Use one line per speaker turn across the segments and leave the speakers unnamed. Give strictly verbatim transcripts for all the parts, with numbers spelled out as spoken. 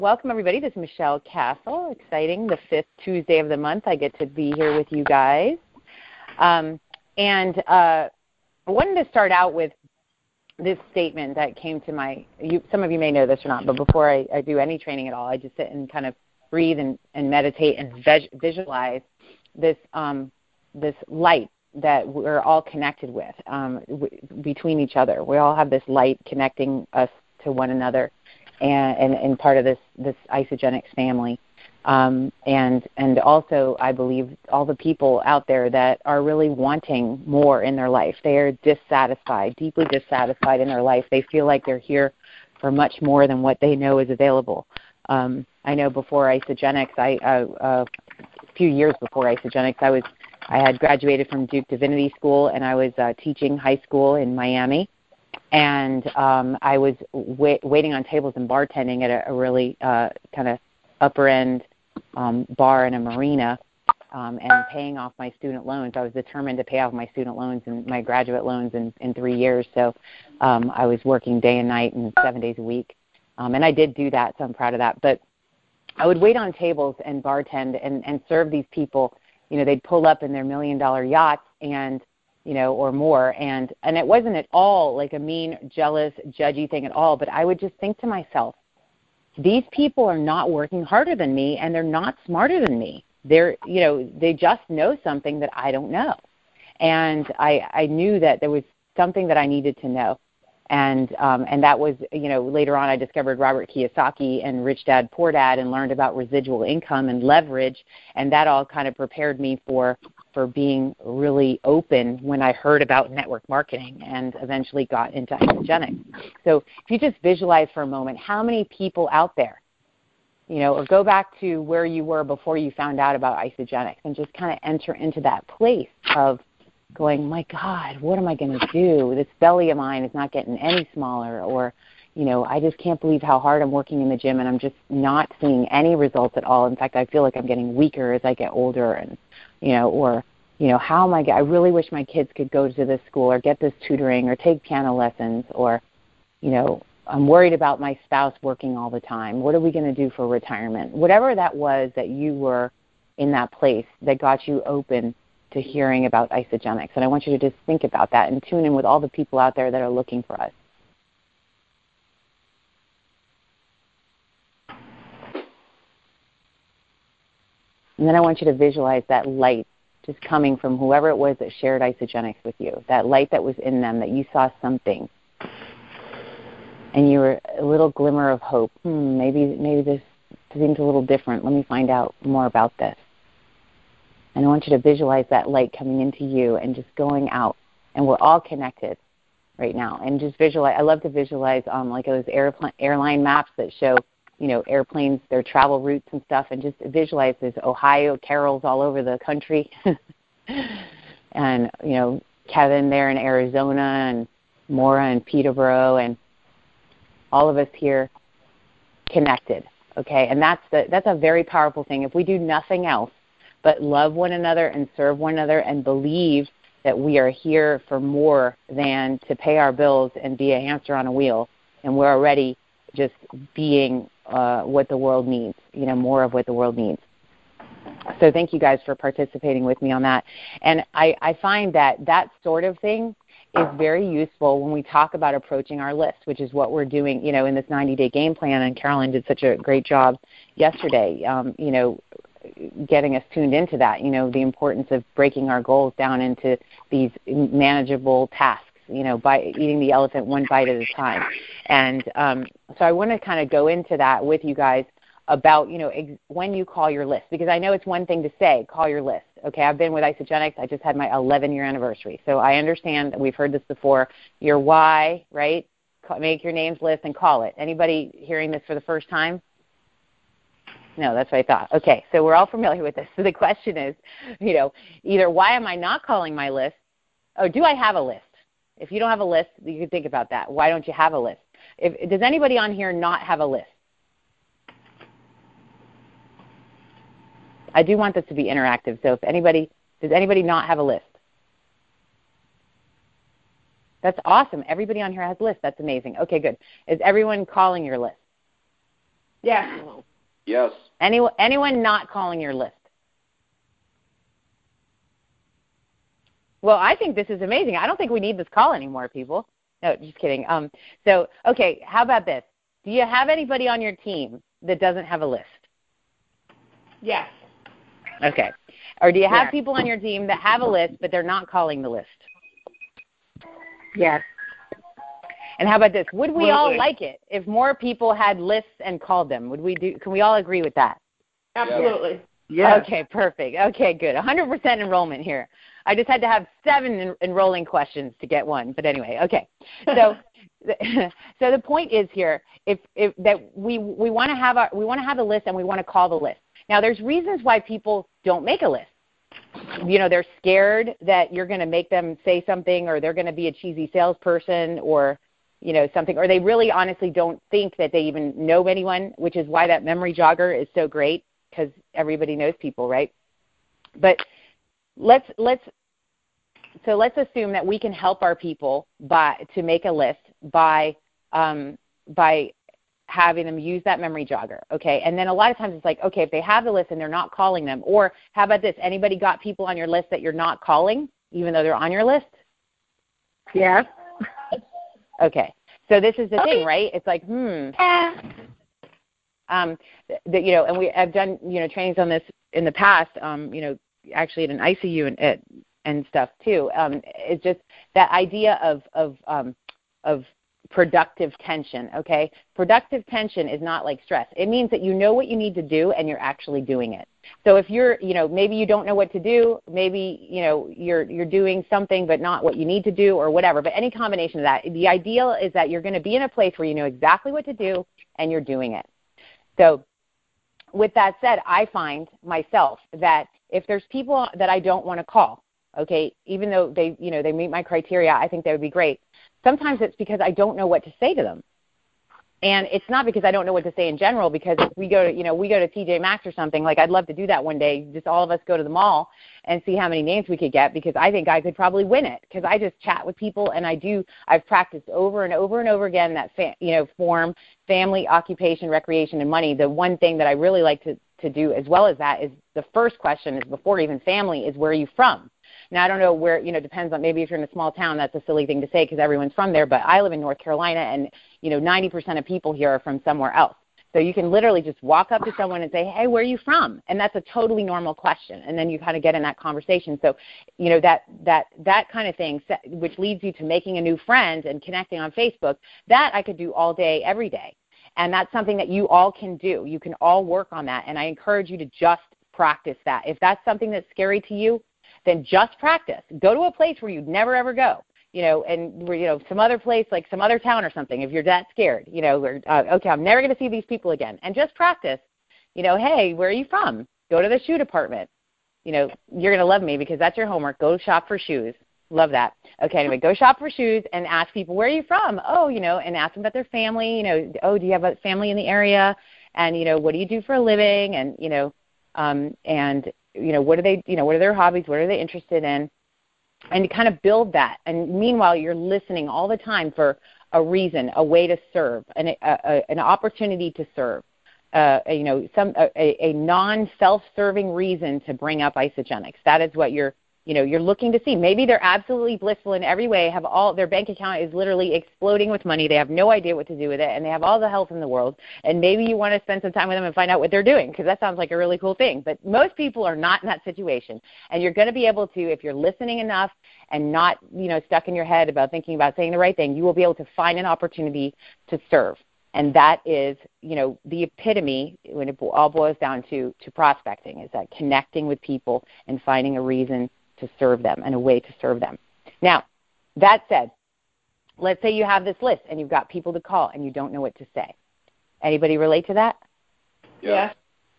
Welcome, everybody. This is Michelle Castle. Exciting. The fifth Tuesday of the month, I get to be here with you guys. Um, and uh, I wanted to start out with this statement that came to my, you, some of you may know this or not, but before I, I do any training at all, I just sit and kind of breathe and, and meditate and veg, visualize this um, this light that we're all connected with um, w- between each other. We all have this light connecting us to one another. And, and, and part of this, this Isagenix family. Um, and, and also, I believe, all the people out there that are really wanting more in their life. They are dissatisfied, deeply dissatisfied in their life. They feel like they're here for much more than what they know is available. Um, I know before Isagenix, I, uh, uh, a few years before Isagenix, I, was, I had graduated from Duke Divinity School, and I was uh, teaching high school in Miami. And um, I was wait, waiting on tables and bartending at a, a really uh, kind of upper-end um, bar in a marina um, and paying off my student loans. I was determined to pay off my student loans and my graduate loans in, in three years. So um, I was working day and night and seven days a week. Um, and I did do that, so I'm proud of that. But I would wait on tables and bartend and, and serve these people. You know, they'd pull up in their million-dollar yachts and you know, or more. And, and it wasn't at all like a mean, jealous, judgy thing at all, but I would just think to myself, these people are not working harder than me and they're not smarter than me. They're, you know, they just know something that I don't know. And I, I knew that there was something that I needed to know. And um, and that was, you know, later on I discovered Robert Kiyosaki and Rich Dad Poor Dad and learned about residual income and leverage, and that all kind of prepared me for for being really open when I heard about network marketing and eventually got into Isagenix. So if you just visualize for a moment, how many people out there, you know, or go back to where you were before you found out about Isagenix and just kind of enter into that place of going, my God, what am I going to do? This belly of mine is not getting any smaller, or, you know, I just can't believe how hard I'm working in the gym and I'm just not seeing any results at all. In fact, I feel like I'm getting weaker as I get older, and, you know, or, you know, how am I, I really wish my kids could go to this school or get this tutoring or take piano lessons, or, you know, I'm worried about my spouse working all the time. What are we going to do for retirement? Whatever that was that you were in that place that got you open to hearing about Isagenix. And I want you to just think about that and tune in with all the people out there that are looking for us. And then I want you to visualize that light just coming from whoever it was that shared Isagenix with you, that light that was in them, that you saw something. And you were a little glimmer of hope. Hmm, maybe, maybe this seems a little different. Let me find out more about this. And I want you to visualize that light coming into you and just going out. And we're all connected right now. And just visualize. I love to visualize um, like those airplane, airline maps that show, you know, airplanes, their travel routes and stuff. And just visualize there's Ohio carols all over the country. And, you know, Kevin there in Arizona and Maura in Peterborough and all of us here connected. Okay? And that's the, that's a very powerful thing. If we do nothing else, but love one another and serve one another and believe that we are here for more than to pay our bills and be a hamster on a wheel, and we're already just being uh, what the world needs, you know, more of what the world needs. So thank you guys for participating with me on that. And I, I find that that sort of thing is very useful when we talk about approaching our list, which is what we're doing, you know, in this ninety-day game plan. And Carolyn did such a great job yesterday, um, you know, getting us tuned into that, you know, the importance of breaking our goals down into these manageable tasks, you know, by eating the elephant one bite at a time. And um, so I want to kind of go into that with you guys about, you know, ex- when you call your list, because I know it's one thing to say, call your list. Okay, I've been with Isagenix. I just had my eleven-year anniversary. So I understand that we've heard this before. Your why, right? Make your names list and call it. Anybody hearing this for the first time? No, that's what I thought. Okay, so we're all familiar with this. So the question is, you know, either why am I not calling my list, or do I have a list? If you don't have a list, you can think about that. Why don't you have a list? If, does anybody on here not have a list? I do want this to be interactive, so if anybody, does anybody not have a list? That's awesome. Everybody on here has lists. That's amazing. Okay, good. Is everyone calling your list?
Yes.
Yes.
Anyone, anyone not calling your list? Well, I think this is amazing. I don't think we need this call anymore, people. No, just kidding. Um, so, okay, how about this? Do you have anybody on your team that doesn't have a list?
Yes.
Okay. Or do you have
Yeah.
people on your team that have a list, but they're not calling the list?
Yes.
And how about this? Would we all
Absolutely.
like it if more people had lists and called them? Would we do? Can we all agree with that?
Absolutely.
Yes.
Okay, perfect. Okay, good. one hundred percent enrollment here. I just had to have seven en- enrolling questions to get one. But anyway, okay. So, so the point is here, if, if that we we want to have our we want to have a list and we want to call the list. Now, there's reasons why people don't make a list. You know, they're scared that you're going to make them say something, or they're going to be a cheesy salesperson, or you know something, or they really honestly don't think that they even know anyone, which is why that memory jogger is so great, because everybody knows people, right? But let's let's so let's assume that we can help our people by to make a list by um, by having them use that memory jogger, okay? And then a lot of times it's like, okay, if they have the list and they're not calling them, or how about this? Anybody got people on your list that you're not calling, even though they're on your list?
Yes.
Okay. So this is the
Okay.
thing, right? It's like, hmm.
Yeah.
Um, that you know, and we have done you know trainings on this in the past. Um, you know, actually at an I C U and and, and stuff too. Um, it's just that idea of of um, of productive tension. Okay, productive tension is not like stress. It means that you know what you need to do and you're actually doing it. So if you're, you know, maybe you don't know what to do, maybe you know you're you're doing something but not what you need to do or whatever. But any combination of that, the ideal is that you're going to be in a place where you know exactly what to do and you're doing it. So with that said, I find myself that if there's people that I don't want to call, okay, even though they, you know, they meet my criteria, I think they would be great. Sometimes it's because I don't know what to say to them. And it's not because I don't know what to say in general, because if we go to, you know, we go to T J Maxx or something, like I'd love to do that one day, just all of us go to the mall and see how many names we could get, because I think I could probably win it, because I just chat with people and I do, I've practiced over and over and over again that, fa- you know, form, family, occupation, recreation, and money. The one thing that I really like to, to do as well as that is the first question is before even family is where are you from? Now, I don't know where, you know, depends on, maybe if you're in a small town, that's a silly thing to say because everyone's from there, but I live in North Carolina and, you know, ninety percent of people here are from somewhere else. So you can literally just walk up to someone and say, hey, where are you from? And that's a totally normal question. And then you kind of get in that conversation. So, you know, that that that kind of thing, which leads you to making a new friend and connecting on Facebook, that I could do all day, every day. And that's something that you all can do. You can all work on that. And I encourage you to just practice that. If that's something that's scary to you, then just practice. Go to a place where you'd never, ever go. You know, and you know, some other place, like some other town or something, if you're that scared, you know, or, uh, okay, I'm never going to see these people again. And just practice, you know, hey, where are you from? Go to the shoe department. You know, you're going to love me because that's your homework. Go shop for shoes. Love that. Okay, anyway, go shop for shoes and ask people, where are you from? Oh, you know, and ask them about their family. You know, oh, do you have a family in the area? And, you know, what do you do for a living? And, you know, um, and, you know, what are they, you know, what are their hobbies? What are they interested in? And you kind of build that. And meanwhile, you're listening all the time for a reason, a way to serve, an, a, a, an opportunity to serve, uh, you know, some a, a non-self-serving reason to bring up Isagenix. That is what you're, you know, you're looking to see. Maybe they're absolutely blissful in every way, have all, their bank account is literally exploding with money. They have no idea what to do with it, and they have all the health in the world. And maybe you want to spend some time with them and find out what they're doing, because that sounds like a really cool thing. But most people are not in that situation. And you're going to be able to, if you're listening enough and not, you know, stuck in your head about thinking about saying the right thing, you will be able to find an opportunity to serve. And that is, you know, the epitome, when it all boils down to, to prospecting, is that connecting with people and finding a reason to serve them and a way to serve them. Now, that said, let's say you have this list and you've got people to call and you don't know what to say. Anybody relate to that?
Yes.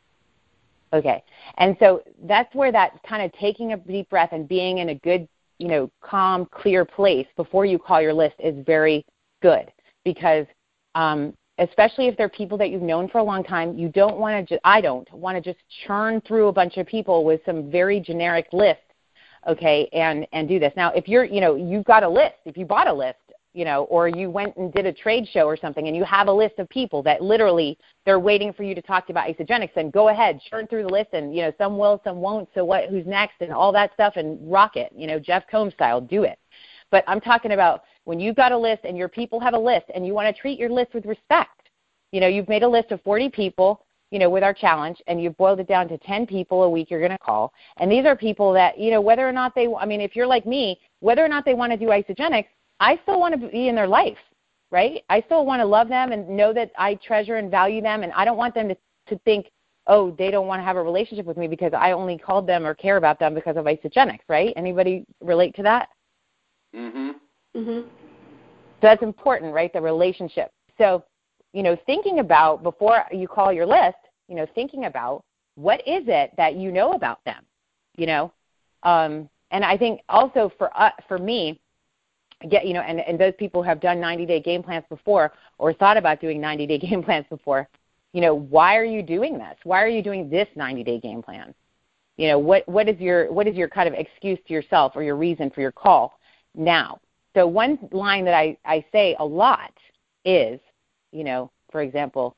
Okay. And so that's where that kind of taking a deep breath and being in a good, you know, calm, clear place before you call your list is very good, because um, especially if they're people that you've known for a long time, you don't want to just, I don't want to just churn through a bunch of people with some very generic list. Okay, and, and do this. Now, if you're, you know, you've got a list, if you bought a list, you know, or you went and did a trade show or something and you have a list of people that literally they're waiting for you to talk to about Isagenix, then go ahead, churn through the list, and, you know, some will, some won't, so what, who's next, and all that stuff, and rock it, you know, Jeff Combs style, do it. But I'm talking about when you've got a list and your people have a list and you want to treat your list with respect. You know, you've made a list of forty people, you know, with our challenge, and you've boiled it down to ten people a week you're going to call. And these are people that, you know, whether or not they, I mean, if you're like me, whether or not they want to do Isagenix, I still want to be in their life, right? I still want to love them and know that I treasure and value them, and I don't want them to, to think, oh, they don't want to have a relationship with me because I only called them or care about them because of Isagenix, right? Anybody relate to that?
Mm-hmm.
Mm-hmm.
So that's important, right, the relationship. So, you know, thinking about, before you call your list, you know, thinking about what is it that you know about them, you know. Um, and I think also for uh, for me, get, you know, and, and those people who have done ninety-day game plans before or thought about doing ninety-day game plans before, you know, why are you doing this? Why are you doing this ninety-day game plan? You know, what, what is your what is your kind of excuse to yourself or your reason for your call now? So one line that I, I say a lot is, you know, for example,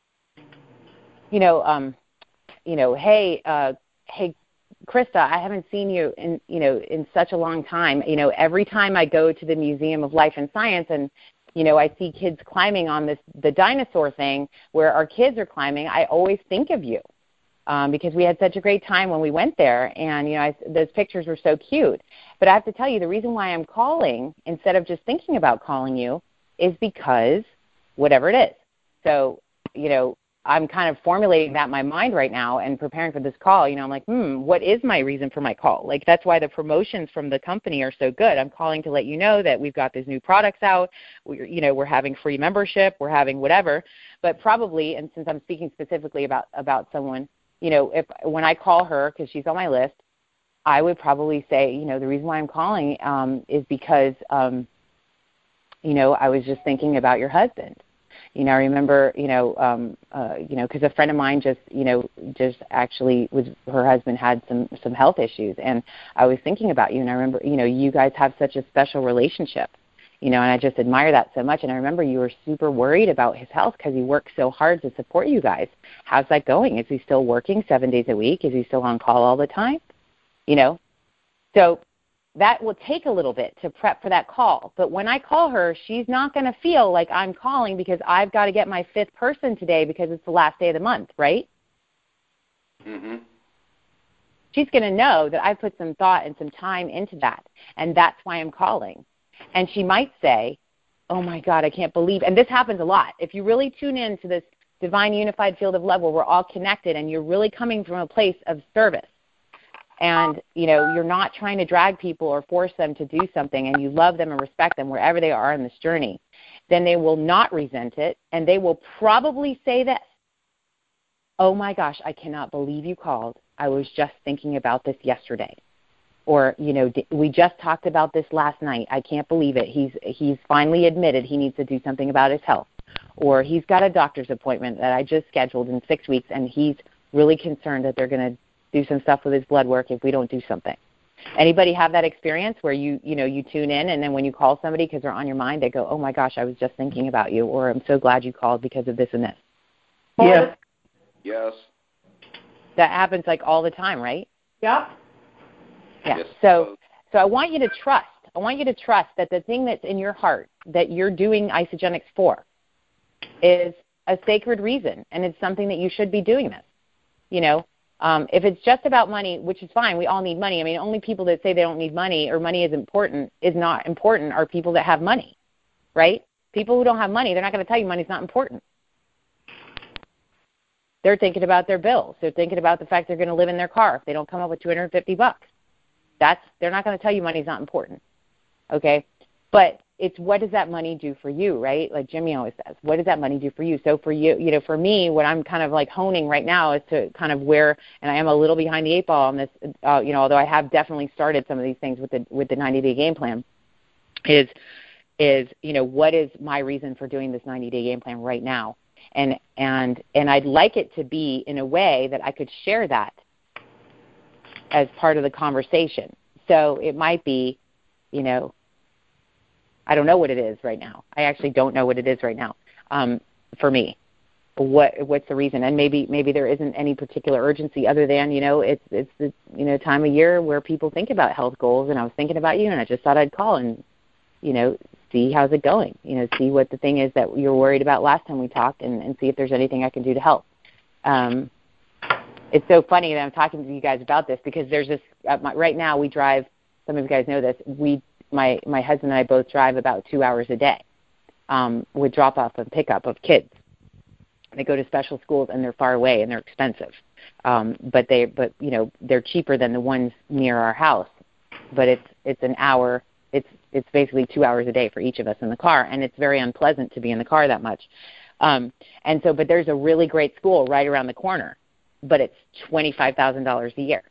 you know, um, you know, hey, uh, hey, Krista, I haven't seen you in, you know, in such a long time. You know, every time I go to the Museum of Life and Science and, you know, I see kids climbing on this, the dinosaur thing where our kids are climbing, I always think of you um, because we had such a great time when we went there. And, you know, I, those pictures were so cute. But I have to tell you, the reason why I'm calling instead of just thinking about calling you is because whatever it is. So, you know, I'm kind of formulating that in my mind right now and preparing for this call. You know, I'm like, hmm, what is my reason for my call? Like, that's why the promotions from the company are so good. I'm calling to let you know that we've got these new products out. We're, you know, we're having free membership. We're having whatever. But probably, and since I'm speaking specifically about, about someone, you know, if when I call her, because she's on my list, I would probably say, you know, the reason why I'm calling um, is because, um, you know, I was just thinking about your husband. You know, I remember, you know, um, uh, you know, because a friend of mine just, you know, just actually was, her husband had some, some health issues, and I was thinking about you, and I remember, you know, you guys have such a special relationship, you know, and I just admire that so much, and I remember you were super worried about his health because he worked so hard to support you guys. How's that going? Is he still working seven days a week? Is he still on call all the time? You know, so that will take a little bit to prep for that call. But when I call her, she's not going to feel like I'm calling because I've got to get my fifth person today because it's the last day of the month, right?
Mm-hmm.
She's going to know that I put some thought and some time into that, and that's why I'm calling. And she might say, oh, my God, I can't believe, and this happens a lot. If you really tune in to this divine unified field of love where we're all connected and you're really coming from a place of service, and, you know, you're not trying to drag people or force them to do something, and you love them and respect them wherever they are in this journey, then they will not resent it, and they will probably say this, oh, my gosh, I cannot believe you called. I was just thinking about this yesterday. Or, you know, we just talked about this last night. I can't believe it. He's, he's finally admitted he needs to do something about his health. Or he's got a doctor's appointment that I just scheduled in six weeks, and he's really concerned that they're going to do some stuff with his blood work if we don't do something. Anybody have that experience where you, you know, you tune in and then when you call somebody because they're on your mind, they go, oh, my gosh, I was just thinking about you, or I'm so glad you called because of this and this?
Yeah.
Yes.
That happens like all the time, right?
Yeah.
Yeah.
Yes.
So, so I want you to trust. I want you to trust that the thing that's in your heart that you're doing Isagenix for is a sacred reason, and it's something that you should be doing this, you know. Um, if it's just about money, which is fine, we all need money. I mean, only people that say they don't need money or money is important is not important are people that have money, right? People who don't have money, they're not going to tell you money's not important. They're thinking about their bills. They're thinking about the fact they're going to live in their car if they don't come up with two hundred fifty bucks. That's, they're not going to tell you money's not important, okay? But it's what does that money do for you, right? Like Jimmy always says, what does that money do for you? So for you, you know, for me, what I'm kind of like honing right now is to kind of where, and I am a little behind the eight ball on this, uh, you know, although I have definitely started some of these things with the with the ninety-day game plan, is, is you know, what is my reason for doing this ninety-day game plan right now? And and and I'd like it to be in a way that I could share that as part of the conversation. So it might be, you know, I don't know what it is right now. I actually don't know what it is right now um, for me. What what's the reason? And maybe maybe there isn't any particular urgency other than, you know, it's it's the you know time of year where people think about health goals, and I was thinking about you, and I just thought I'd call and, you know, see how's it going. You know, see what the thing is that you're worried about last time we talked, and, and see if there's anything I can do to help. Um, it's so funny that I'm talking to you guys about this because there's this uh, my, right now we drive. Some of you guys know this. We my my husband and I both drive about two hours a day um, with drop off and pickup of kids. They go to special schools and they're far away and they're expensive, um, but they but you know they're cheaper than the ones near our house. But it's it's an hour. It's it's basically two hours a day for each of us in the car, and it's very unpleasant to be in the car that much. Um, and so, but there's a really great school right around the corner, but it's twenty-five thousand dollars a year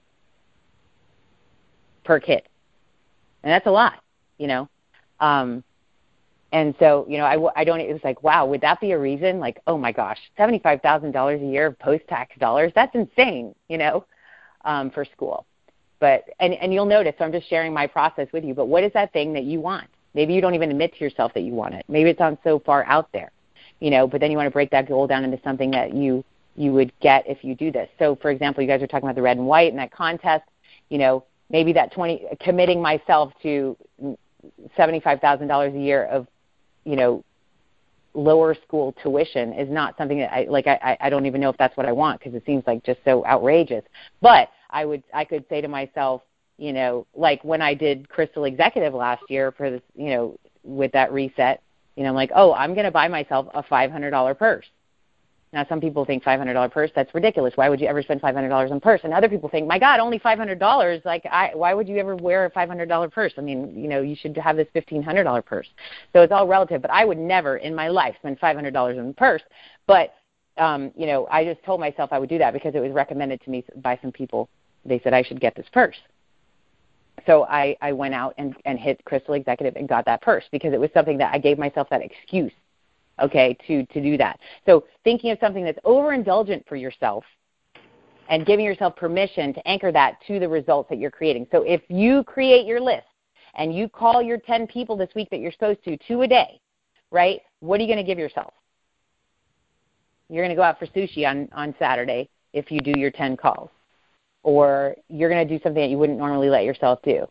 per kid, and that's a lot, you know. Um, And so, you know, I, I don't, it was like, wow, would that be a reason? Like, oh my gosh, seventy-five thousand dollars a year of post-tax dollars, that's insane, you know, um, for school. But, and, and you'll notice, so I'm just sharing my process with you, but what is that thing that you want? Maybe you don't even admit to yourself that you want it. Maybe it's on so far out there, you know, but then you want to break that goal down into something that you, you would get if you do this. So, for example, you guys are talking about the red and white and that contest, you know, maybe that twenty, committing myself to seventy-five thousand dollars a year of, you know, lower school tuition is not something that I like. I, I don't even know if that's what I want because it seems like just so outrageous. But I would, I could say to myself, you know, like when I did Crystal Executive last year for this, you know, with that reset, you know, I'm like, oh, I'm going to buy myself a five hundred dollars purse. Now, some people think five hundred dollars purse, that's ridiculous. Why would you ever spend five hundred dollars on a purse? And other people think, my God, only five hundred dollars. Like, I, why would you ever wear a five hundred dollars purse? I mean, you know, you should have this fifteen hundred dollars purse. So it's all relative. But I would never in my life spend five hundred dollars on a purse. But, um, you know, I just told myself I would do that because it was recommended to me by some people. They said I should get this purse. So I, I went out and, and hit Crystal Executive and got that purse because it was something that I gave myself that excuse. Okay, to, to do that. So thinking of something that's overindulgent for yourself and giving yourself permission to anchor that to the results that you're creating. So if you create your list and you call your ten people this week that you're supposed to, two a day, right, what are you going to give yourself? You're going to go out for sushi on, on Saturday if you do your ten calls. Or you're going to do something that you wouldn't normally let yourself do.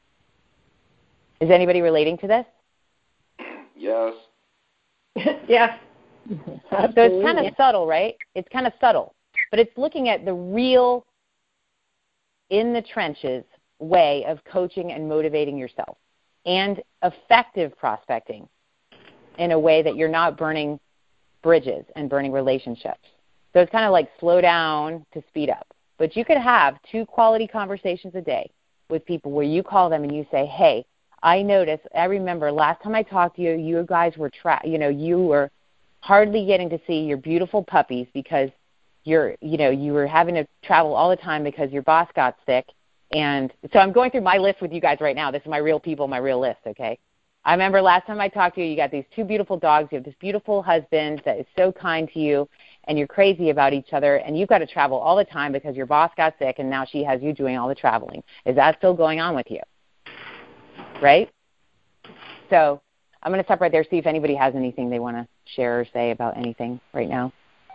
Is anybody relating to this?
Yes.
Yes.
So it's kind of subtle, right? It's kind of subtle. But it's looking at the real, in the trenches way of coaching and motivating yourself and effective prospecting in a way that you're not burning bridges and burning relationships. So it's kind of like slow down to speed up. But you could have two quality conversations a day with people where you call them and you say, hey, I noticed, I remember last time I talked to you, you guys were, tra- you know, you were hardly getting to see your beautiful puppies because you're, you know, you were having to travel all the time because your boss got sick. And so I'm going through my list with you guys right now. This is my real people, my real list, okay? I remember last time I talked to you, you got these two beautiful dogs. You have this beautiful husband that is so kind to you, and you're crazy about each other, and you've got to travel all the time because your boss got sick, and now she has you doing all the traveling. Is that still going on with you? Right? So I'm going to stop right there, see if anybody has anything they want to share or say about anything right now.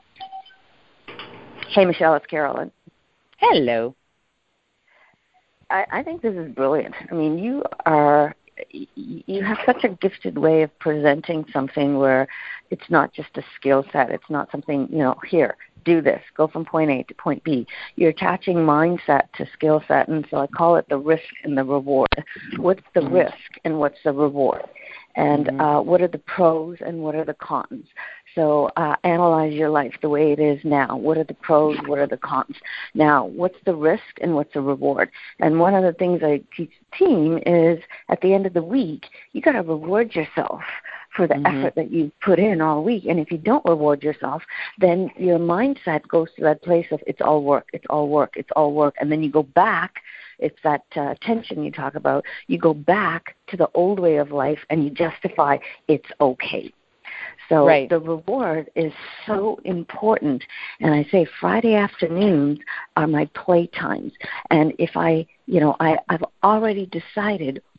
Hey, Michelle, it's Carolyn.
Hello.
I, I think this is brilliant. I mean, you are, you have such a gifted way of presenting something where it's not just a skill set. It's not something, you know, here, do this, go from point A to point B. You're attaching mindset to skill set, and so I call it the risk and the reward. What's the mm-hmm. risk and what's the reward? And mm-hmm. uh, what are the pros and what are the cons? So uh, analyze your life the way it is now. What are the pros? What are the cons? Now, what's the risk and what's the reward? And one of the things I teach the team is at the end of the week, you got to reward yourself for the mm-hmm. effort that you put in all week. And if you don't reward yourself, then your mindset goes to that place of it's all work, it's all work, it's all work. And then you go back. It's that uh, tension you talk about. You go back to the old way of life and you justify it's okay. So
right.
the reward is so important. And I say Friday afternoons are my play times. And if I, you know, I, I've already decided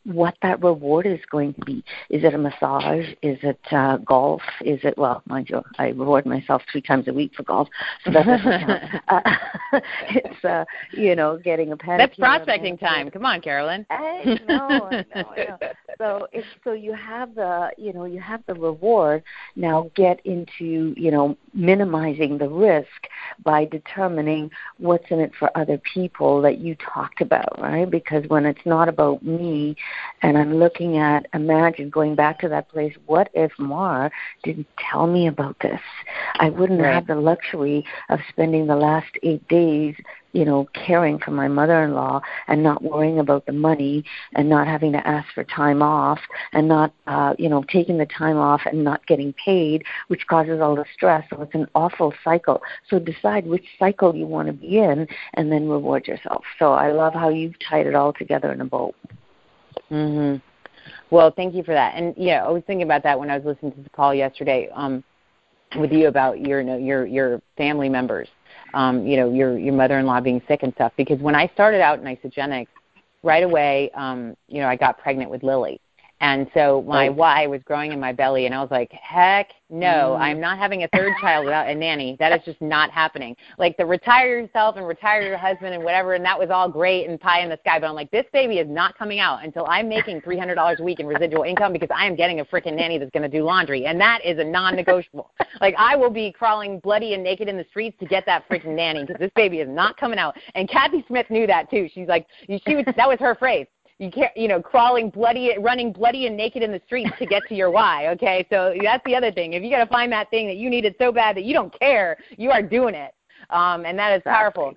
what that reward is going to be. Is it a massage? Is it uh, golf? Is it, well, mind you, I reward myself three times a week for golf, so that doesn't count. Uh, it's, uh, you know, getting a pedicure.
That's prospecting time. Come on, Carolyn.
I know, I know, I know. So, it's, so you have the, you know, you have the reward. Now get into, you know, minimizing the risk by determining what's in it for other people that you talked about, right? Because when it's not about me and I'm looking at, imagine going back to that place, what if Mar didn't tell me about this? I wouldn't
right.
have the luxury of spending the last eight days you know, caring for my mother-in-law and not worrying about the money and not having to ask for time off and not, uh, you know, taking the time off and not getting paid, which causes all the stress. So it's an awful cycle. So decide which cycle you want to be in and then reward yourself. So I love how you've tied it all together in a bow.
Mm-hmm. Well, thank you for that. And, yeah, I was thinking about that when I was listening to the call yesterday um, with you about your, you know, your, your family members. Um, you know, your your mother-in-law being sick and stuff. Because when I started out in Isagenix, right away, um, you know, I got pregnant with Lily. And so my Y was growing in my belly, and I was like, heck no, mm. I'm not having a third child without a nanny. That is just not happening. Like the retire yourself and retire your husband and whatever, and that was all great and pie in the sky. But I'm like, this baby is not coming out until I'm making three hundred dollars a week in residual income because I am getting a freaking nanny that's going to do laundry. And that is a non-negotiable. Like I will be crawling bloody and naked in the streets to get that freaking nanny because this baby is not coming out. And Kathy Smith knew that too. She's like, she was, that was her phrase. You can't, you know, crawling bloody, running bloody and naked in the streets to get to your why, okay? So that's the other thing. If you got to find that thing that you needed so bad that you don't care, you are doing it, um, and that is powerful.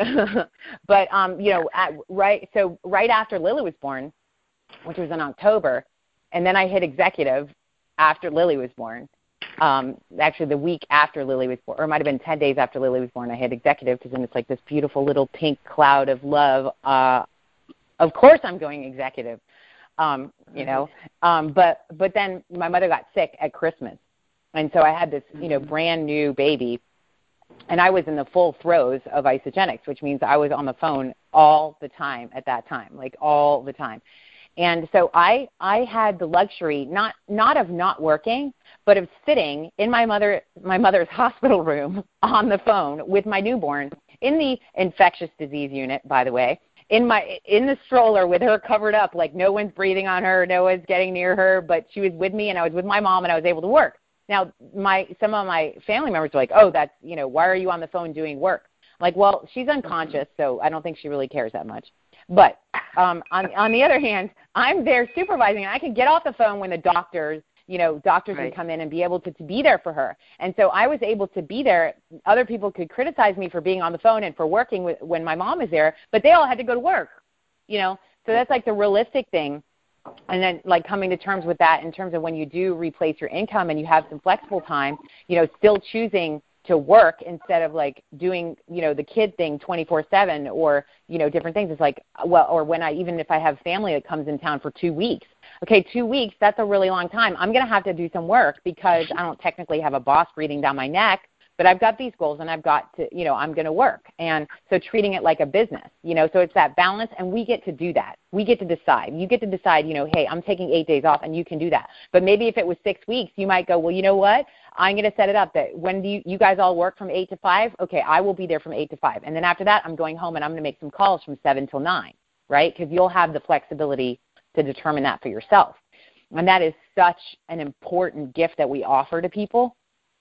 But, um, you know, at, right, so right after Lily was born, which was in October, and then I hit executive after Lily was born. Um, actually, the week after Lily was born, or it might have been ten days after Lily was born, I hit executive because then it's like this beautiful little pink cloud of love. Uh, Of course I'm going executive, um, you know, um, but but then my mother got sick at Christmas, and so I had this, you know, brand new baby, and I was in the full throes of Isagenix, which means I was on the phone all the time at that time, like all the time. And so I I had the luxury not not of not working, but of sitting in my mother my mother's hospital room on the phone with my newborn in the infectious disease unit, by the way. In my in the stroller with her covered up, like no one's breathing on her, no one's getting near her, but she was with me and I was with my mom and I was able to work. Now, my some of my family members were like, oh, that's, you know, why are you on the phone doing work? I'm like, well, she's unconscious, so I don't think she really cares that much. But um, on on the other hand, I'm there supervising and I could get off the phone when the doctors, you know, doctors right. would come in and be able to, to be there for her. And so I was able to be there. Other people could criticize me for being on the phone and for working with, when my mom was there, but they all had to go to work, you know. So that's like the realistic thing. And then like coming to terms with that in terms of when you do replace your income and you have some flexible time, you know, still choosing to work instead of like doing, you know, the kid thing twenty-four seven or, you know, different things. It's like, well, or when I, even if I have family that comes in town for two weeks, okay, two weeks, that's a really long time. I'm going to have to do some work because I don't technically have a boss breathing down my neck, but I've got these goals and I've got to, you know, I'm going to work. And so treating it like a business, you know, so it's that balance and we get to do that. We get to decide. You get to decide, you know, hey, I'm taking eight days off and you can do that. But maybe if it was six weeks, you might go, well, you know what? I'm going to set it up that when do you, you guys all work from eight to five? Okay, I will be there from eight to five. And then after that, I'm going home and I'm going to make some calls from seven till nine, right? Because you'll have the flexibility to determine that for yourself. And that is such an important gift that we offer to people,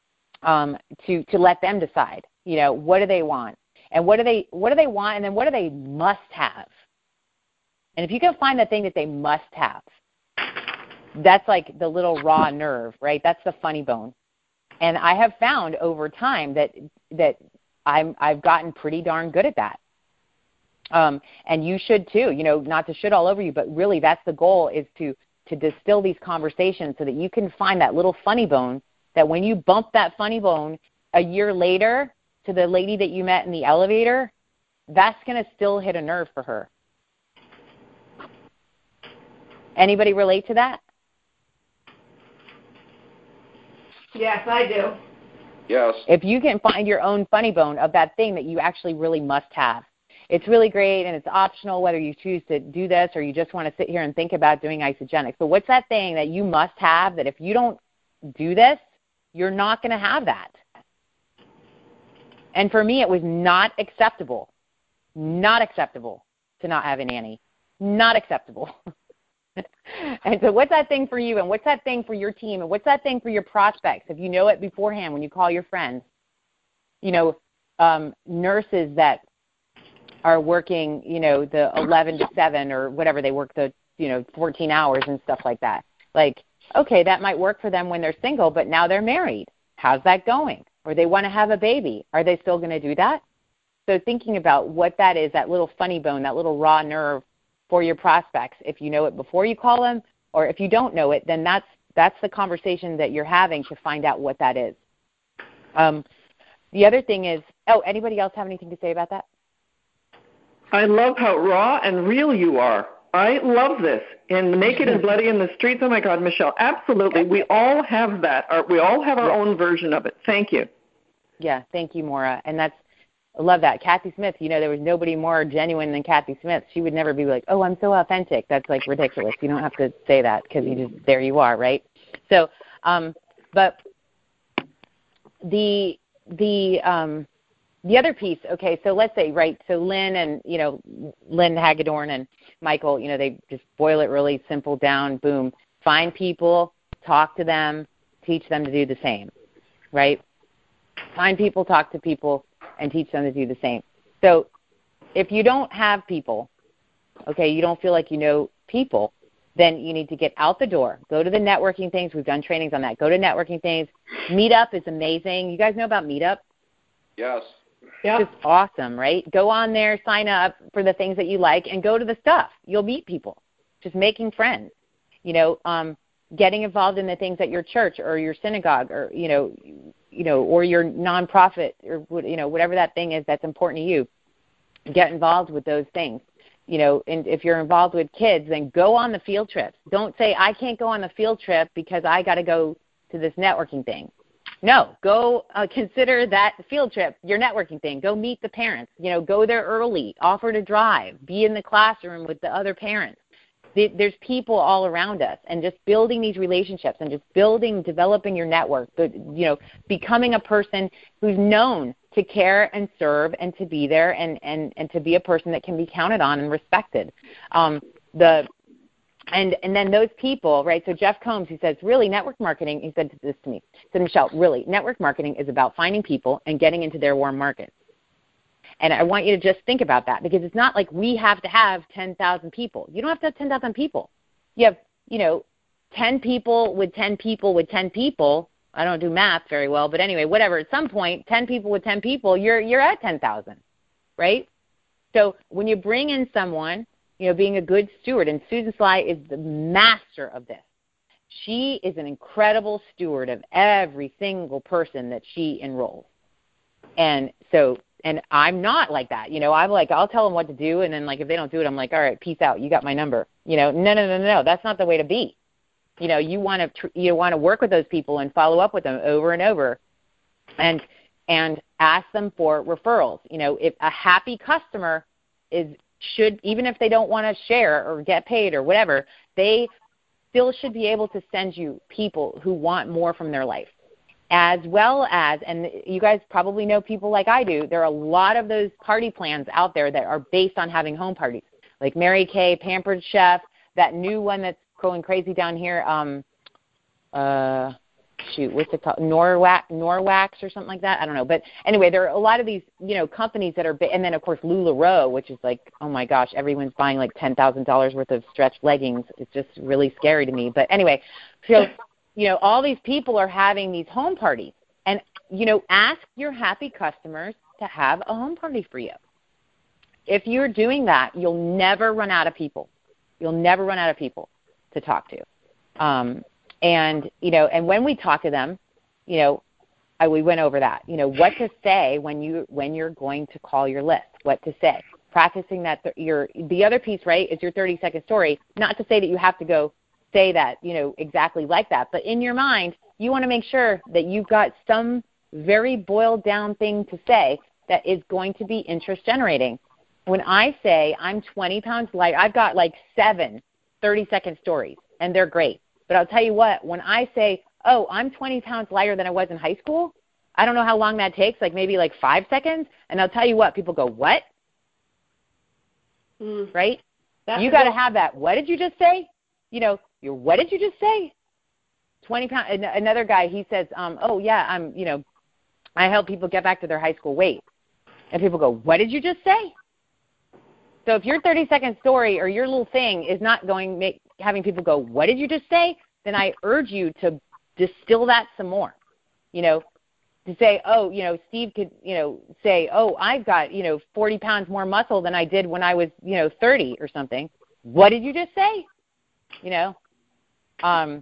um, to to let them decide, you know, what do they want? And what do they what do they want and then what do they must have? And if you can find the thing that they must have, that's like the little raw nerve, right? That's the funny bone. And I have found over time that that I'm I've gotten pretty darn good at that. Um, and you should too, you know, not to shit all over you, but really that's the goal, is to to distill these conversations so that you can find that little funny bone that when you bump that funny bone a year later to the lady that you met in the elevator, that's going to still hit a nerve for her. Anybody relate to that?
Yes, I do.
Yes.
If you can find your own funny bone of that thing that you actually really must have, it's really great and it's optional whether you choose to do this or you just want to sit here and think about doing Isagenix. But what's that thing that you must have that if you don't do this, you're not going to have that? And for me, it was not acceptable, not acceptable to not have a nanny, not acceptable. And so what's that thing for you, and what's that thing for your team, and what's that thing for your prospects? If you know it beforehand when you call your friends, you know, um, nurses that are working, you know, the eleven to seven or whatever, they work the, you know, fourteen hours and stuff like that. Like, okay, that might work for them when they're single, but now they're married. How's that going? Or they want to have a baby. Are they still going to do that? So thinking about what that is, that little funny bone, that little raw nerve for your prospects, if you know it before you call them, or if you don't know it, then that's that's the conversation that you're having to find out what that is. Um, the other thing is, oh, anybody else have anything to say about that?
I love how raw and real you are. I love this. And naked and bloody in the streets, oh, my God, Michelle, absolutely. We all have that. Our, we all have our yeah. own version of it. Thank you.
Yeah, thank you, Maura. And that's, I love that. Kathy Smith, you know, there was nobody more genuine than Kathy Smith. She would never be like, oh, I'm so authentic. That's, like, ridiculous. You don't have to say that because you just, there you are, right? So, um, but the, the, um, the other piece, okay, so let's say, right, so Lynn and, you know, Lynn Hagedorn and Michael, you know, they just boil it really simple down, boom. Find people, talk to them, teach them to do the same, right? Find people, talk to people, and teach them to do the same. So if you don't have people, okay, you don't feel like you know people, then you need to get out the door. Go to the networking things. We've done trainings on that. Go to networking things. Meetup is amazing. You guys know about Meetup?
Yes.
Yeah.
It's just awesome, right? Go on there, sign up for the things that you like, and go to the stuff. You'll meet people. Just making friends. You know, um, getting involved in the things at your church or your synagogue or, you know, you know, or your nonprofit or, you know, whatever that thing is that's important to you. Get involved with those things. You know, and if you're involved with kids, then go on the field trips. Don't say, I can't go on the field trip because I got to go to this networking thing. No, go uh, consider that field trip your networking thing. Go meet the parents. You know, go there early. Offer to drive. Be in the classroom with the other parents. There's people all around us, and just building these relationships and just building, developing your network, but, you know, becoming a person who's known to care and serve and to be there and, and, and to be a person that can be counted on and respected. Um, the and and then those people, right, so Jeff Combs, he says, really, network marketing, he said this to me, he said, Michelle, really, network marketing is about finding people and getting into their warm markets. And I want you to just think about that, because it's not like we have to have ten thousand people. You don't have to have ten thousand people. You have, you know, ten people with ten people with ten people. I don't do math very well, but anyway, whatever. At some point, ten people with ten people, you're you're at ten thousand, right? So when you bring in someone, you know, being a good steward, and Susan Sly is the master of this. She is an incredible steward of every single person that she enrolls. And so, and I'm not like that. You know, I'm like, I'll tell them what to do, and then, like, if they don't do it, I'm like, all right, peace out. You got my number. You know, no, no, no, no, no. That's not the way to be. You know, you want to tr- you want to work with those people and follow up with them over and over, and and ask them for referrals. You know, if a happy customer is should, even if they don't want to share or get paid or whatever, they still should be able to send you people who want more from their life. As well as, and you guys probably know people like I do, there are a lot of those party plans out there that are based on having home parties, like Mary Kay, Pampered Chef, that new one that's going crazy down here, um, uh, shoot, what's it called, Norwax, Norwax or something like that, I don't know. But anyway, there are a lot of these, you know, companies that are, ba- and then, of course, LuLaRoe, which is like, oh, my gosh, everyone's buying like ten thousand dollars worth of stretch leggings. It's just really scary to me. But anyway, so... you know, all these people are having these home parties. And, you know, ask your happy customers to have a home party for you. If you're doing that, you'll never run out of people. You'll never run out of people to talk to. Um, and, you know, and when we talk to them, you know, I, we went over that, you know, what to say when, you, when you're going to call your list, what to say. Practicing that, th- your, the other piece, right, is your thirty-second story. Not to say that you have to go say that, you know, exactly like that. But in your mind, you want to make sure that you've got some very boiled down thing to say that is going to be interest generating. when I say I'm twenty pounds light, I've got like seven thirty-second stories, and they're great. But I'll tell you what, when I say, oh, I'm twenty pounds lighter than I was in high school, I don't know how long that takes, like maybe like five seconds, and I'll tell you what, people go, what?
Mm.
Right?
That's
You got to have that, what did you just say? You know, your what did you just say? twenty pounds. Another guy, he says, um, oh, yeah, I'm, you know, I help people get back to their high school weight. And people go, what did you just say? So if your thirty-second story or your little thing is not going make, having people go, what did you just say? Then I urge you to distill that some more. You know, to say, oh, you know, Steve could, you know, say, oh, I've got, you know, forty pounds more muscle than I did when I was, you know, thirty or something. What did you just say? You know, um,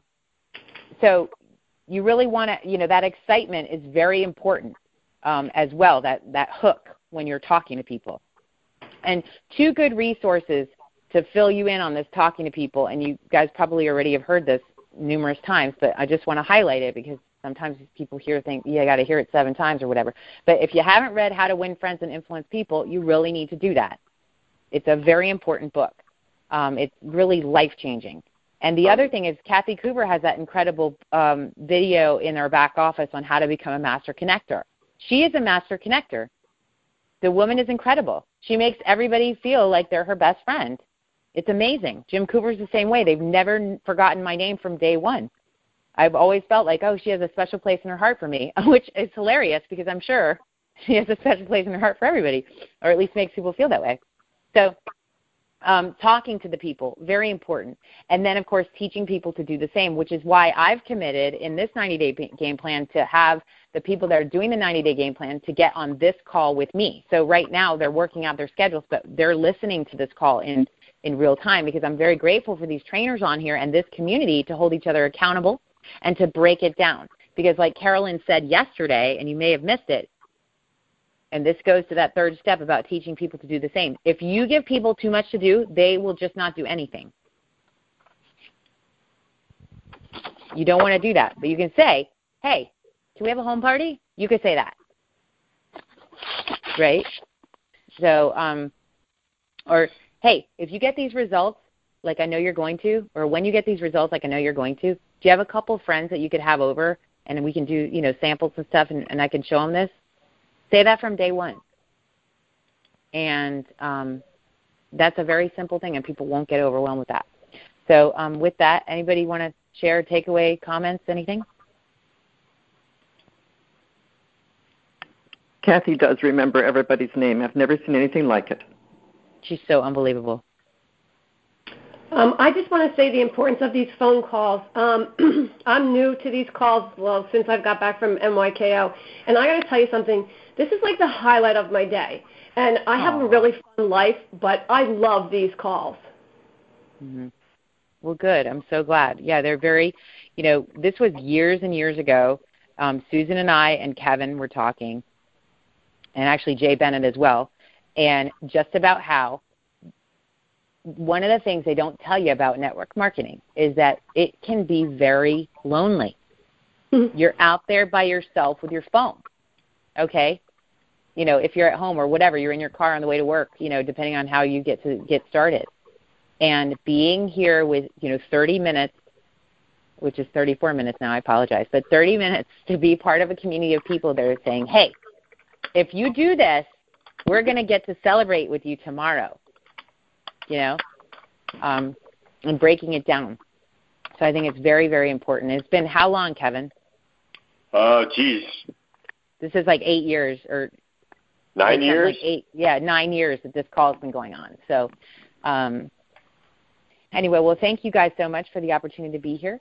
so you really want to, you know, that excitement is very important um, as well, that, that hook when you're talking to people. And two good resources to fill you in on this talking to people, and you guys probably already have heard this numerous times, but I just want to highlight it because sometimes people hear things, yeah, I got to hear it seven times or whatever. But if you haven't read How to Win Friends and Influence People, you really need to do that. It's a very important book. Um, it's really life-changing. And the other thing is Kathy Cooper has that incredible um, video in our back office on how to become a master connector. She is a master connector. The woman is incredible. She makes everybody feel like they're her best friend. It's amazing. Jim Cooper's the same way. They've never forgotten my name from day one. I've always felt like, oh, she has a special place in her heart for me, which is hilarious because I'm sure she has a special place in her heart for everybody, or at least makes people feel that way. So um, talking to the people, very important. And then, of course, teaching people to do the same, which is why I've committed in this ninety-day game plan to have the people that are doing the ninety-day game plan to get on this call with me. So right now they're working out their schedules, but they're listening to this call in, in real time because I'm very grateful for these trainers on here and this community to hold each other accountable and to break it down. Because like Carolyn said yesterday, and you may have missed it, and this goes to that third step about teaching people to do the same. If you give people too much to do, they will just not do anything. You don't want to do that. But you can say, hey, can we have a home party? You could say that. Right? So, um, or, hey, if you get these results, like I know you're going to, or when you get these results, like I know you're going to, do you have a couple friends that you could have over and we can do, you know, samples and stuff and, and I can show them this? Say that from day one. And um, that's a very simple thing, and people won't get overwhelmed with that. So um, with that, anybody want to share, takeaway, comments, anything?
Kathy does remember everybody's name. I've never seen anything like it.
She's so unbelievable.
Um, I just want to say the importance of these phone calls. Um, I'm new to these calls, well, since I've got back from N Y K O. And I got to tell you something. This is like the highlight of my day. And I have Aww. a really fun life, but I love these calls.
Mm-hmm. Well, good. I'm so glad. Yeah, they're very, you know, this was years and years ago. Um, Susan and I and Kevin were talking, and actually Jay Bennett as well, and just about how one of the things they don't tell you about network marketing is that it can be very lonely. Mm-hmm. You're out there by yourself with your phone, okay? You know, if you're at home or whatever, you're in your car on the way to work, you know, depending on how you get to get started. And being here with, you know, thirty minutes, which is thirty-four minutes now, I apologize, but thirty minutes to be part of a community of people that are saying, hey, if you do this, we're going to get to celebrate with you tomorrow. You know, um, and breaking it down. So I think it's very, very important. It's been how long, Kevin?
Oh, uh, geez.
This is like eight years or
nine years.
Like eight, yeah, nine years that this call has been going on. So, um, anyway, well, thank you guys so much for the opportunity to be here.